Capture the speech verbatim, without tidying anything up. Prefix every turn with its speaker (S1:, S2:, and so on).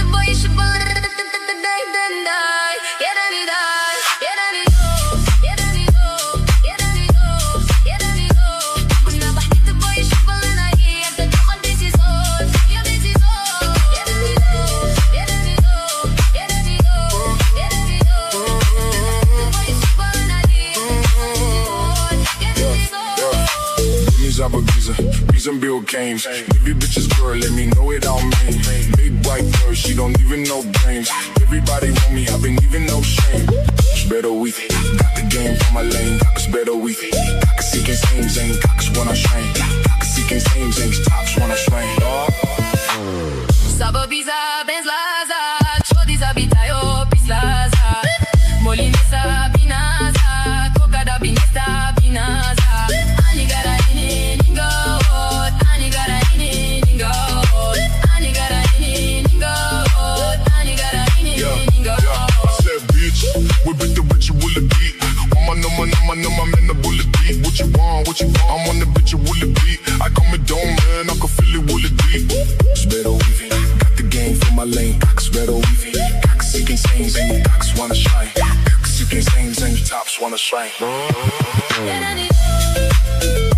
S1: тобою ще були дай день дай. Jeden i daj, jeden i do, jeden i do, jeden i do, jeden i do. كنا بحكي тобою ще були на її, як ти доходь десь сон, я десь сон. Jeden i do, jeden i do, jeden i do, jeden i do. тобою ще були на її, як ти доходь десь сон.
S2: Billions of a visa, reason Bill Games. Give you bitches girl, let me know it all mean. Big white girl, she don't even know brains. Everybody want me, I've been even no shame. Better we got the game for my lane. Cause better we got seeking names ain't cocks when I strain. Got seeking names ain't tops when I strain.
S1: Sabobisa, Benz Laza, Chodi Zabitayo, Pislaza. Molinesa, Binaza, Kokada Binesta, Binaza. Anigara ini, ningo, Anigara ini, ningo, Anigara ini, ningo, Anigara ini, ningo.
S2: I said bitch, we bit the bitch, you will it beat. On my number, number, number, man, the bullet beat. What you want, what you want, I'm on the bitch, you will it beat. I come it down, man, I can feel it, will it deep. Better weaving, got the game for my lane. Cocks better weaving, cocks seeking stains and cocks wanna shine. Cocks seeking stains and tops wanna shine.
S1: Jeden i do.